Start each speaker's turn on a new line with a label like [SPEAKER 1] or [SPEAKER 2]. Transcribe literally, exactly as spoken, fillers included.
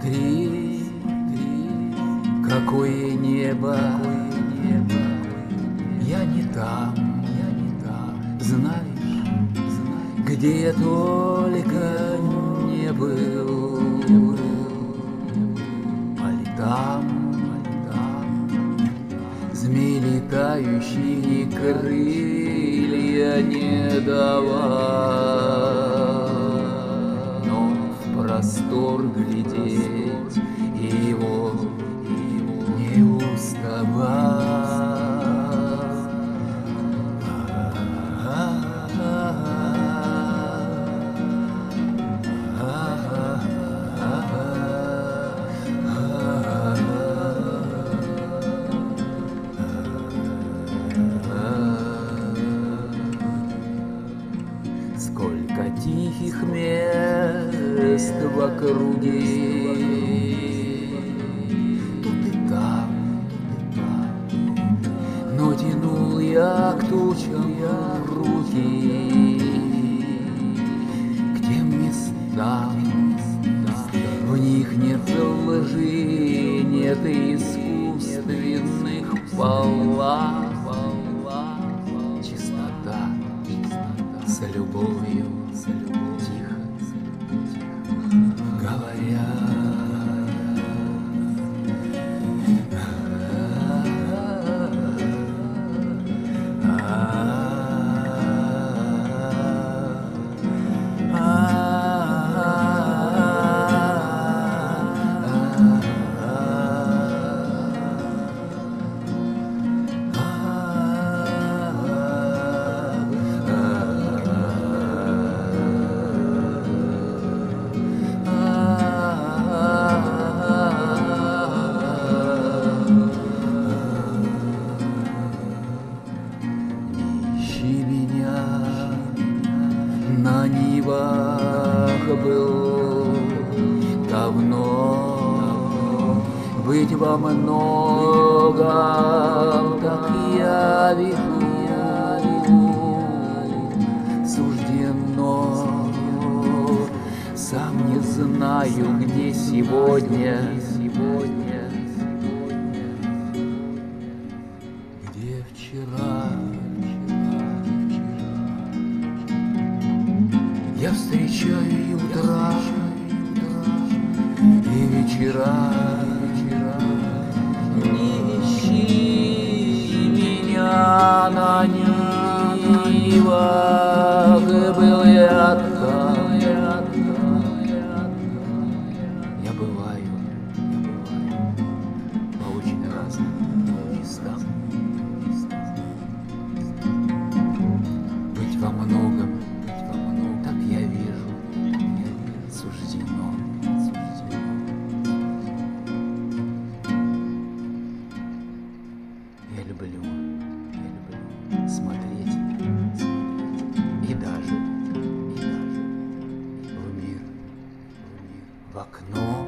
[SPEAKER 1] Смотри, какое небо, я не там, я не там, знаешь, где я только не был, али там, змей летающий крылья не давал, но в простор глядеть и его не уставал. Сколько тихих мест в округе, тут и там, но тянул я к тучам руки, к тем местам, в них нет лжи, нет искусственных палат. Чистота с любовью, тихо говоря. На нивах был давно, быть во многом, так я вижу, суждено. Сам не знаю, где сегодня, сегодня, где вчера. Я встречаю и утра, и вечера. Не ищи меня на нивах, был я там. Я бываю, по очень разным местам. Быть во многом, так я вижу, суждено, суждено. Я люблю, я люблю смотреть, смотреть и даже, и даже в мир, в мир, в окно.